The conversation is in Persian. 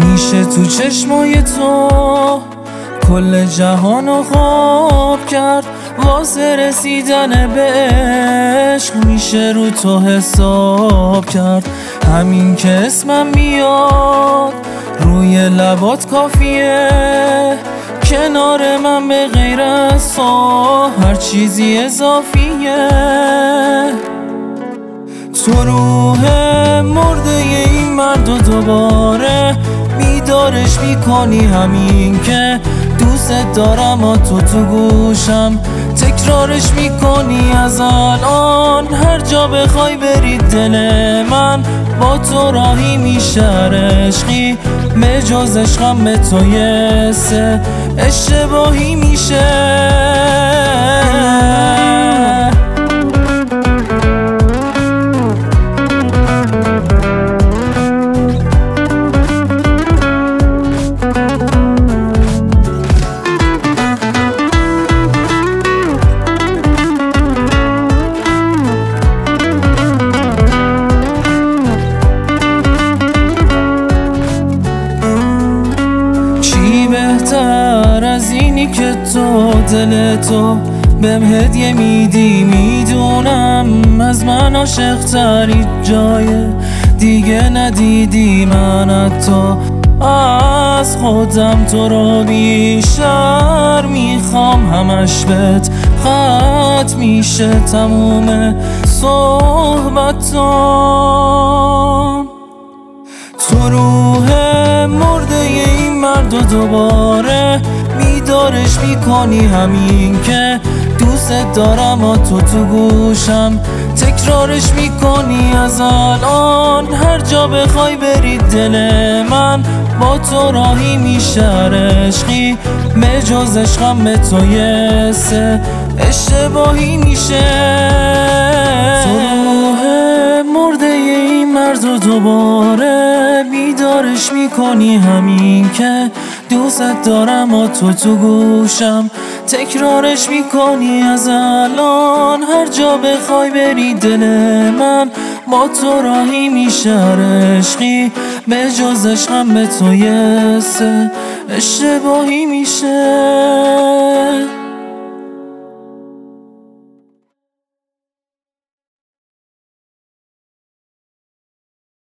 میشه تو چشمای تو کل جهانو خواب کرد، واسه رسیدن به عشق میشه رو تو حساب کرد. همین که اسمم بیاد روی لبات کافیه، کنار من به غیر از تو هر چیزی اضافیه. تو روح مرده این مرد و دوباره بیدارش میکنی، همین که دوست دارم و تو گوشم تکرارش میکنی از الان. هر جا بخوای بری دل من با تو راهی میشه عشقی، به جز عشقم به تو یه سه اشتباهی میشه. بهتر از اینی که تو دل تو بهم هدیه میدی، میدونم از من عاشق‌تری جای دیگه ندیدی. من حتی از خودم تو رو بیشتر میخوام، همش بهت ختم میشه تموم صحبتام. تو روح مرده این مرد و دوباره بیدارش میکنی، همین که دوست دارم و تو گوشم تکرارش میکنی از الان. هر جا بخوای بری دل من با تو راهی میشه عشقی، به جز عشقم به تو یه سه اشتباهی میشه. تو روح مرده این مرد و دوباره بیدارش میکنی، همین که دوست دارم و تو گوشم تکرارش میکنی از الان. هر جا بخوای بری دل من با تو راهی میشه عشقی، به جز عشقم به تو یه سه اشتباهی میشه.